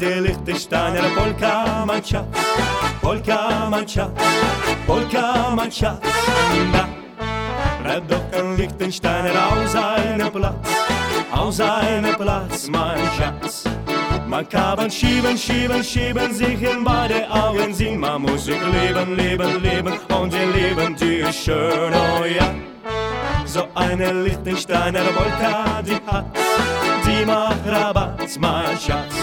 der Liechtensteiner Polka, mein Schatz, Polka, mein Schatz, Polka, mein Schatz. Da bleibt doch ein Liechtensteiner auf seinem Platz, mein Schatz. Man kann schieben, schieben, schieben, sich in beide Augen sehen. Man muss sich leben, leben, leben und ihr Leben, die ist schön, oh ja. So eine Liechtensteiner Polka, die macht Rabatt, mein Schatz.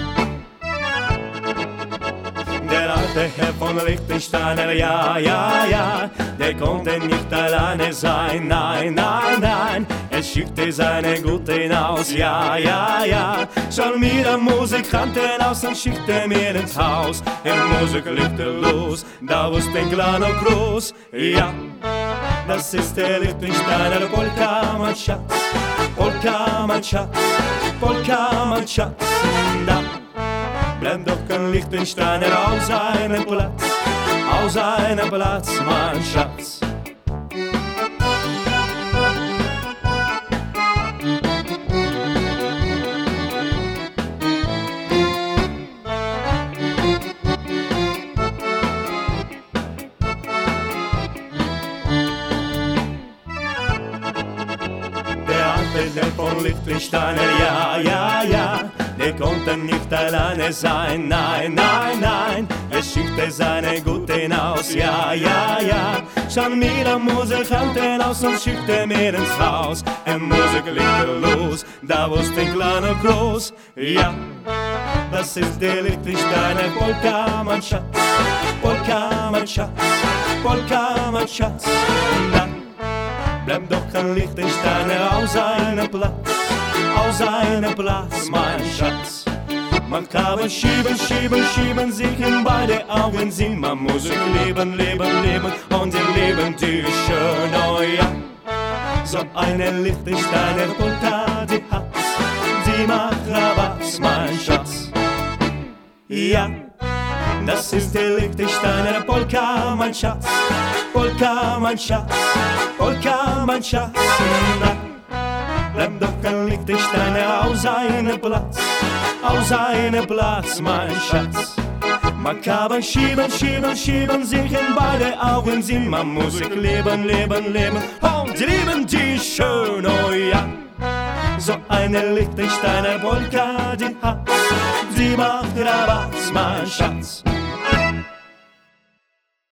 Der alte Herr von Liechtensteiner, ja, ja, ja, der konnte nicht alleine sein, nein, nein, nein. Er schickte seine Gute hinaus, ja, ja, ja. Schon wieder Musikanten aus und schickte mir ins Haus. Die Musik legte los, da wusste ein kleiner groß, ja. Das ist der Liechtensteiner Polka, mein Schatz, Polka, mein Schatz, Polka, mein Schatz. Da bleibt doch ein Liechtensteiner auf seinem Platz, mein Schatz. Der von Liechtensteiner, ja, ja, ja, der konnte nicht alleine sein, nein, nein, nein. Er schickte seine Gute hinaus, ja, ja, ja. Schon wieder Musikanten aus und schickte mir ins Haus. Und Musik legte los, da wusste ein kleiner groß, ja. Das ist der Liechtensteiner Polka, mein Schatz, Polka, mein Schatz, Polka, mein Schatz. Da bleibt doch ein Liechtensteiner auf seinem Platz, mein Schatz. Man kann schieben, schieben, schieben, sich in beide Augen sehen. Man muss leben, leben, leben und ihr Leben, die ist schön, oh ja. So eine Liechtensteiner Polka, die macht Rabatt, mein Schatz. Ja, das ist der Liechtensteiner Polka, mein Schatz, Polka, mein Schatz, Polka, mein Schatz. Da bleibt doch ein Liechtensteiner auf seinem Platz, mein Schatz. Man kann schieben, schieben, schieben, sich in beide Augen sehen. Man muss leben, leben, leben und lieben, die ist schön, oh ja. So eine Liechtensteiner Polka, die macht Rabatt, mein Schatz.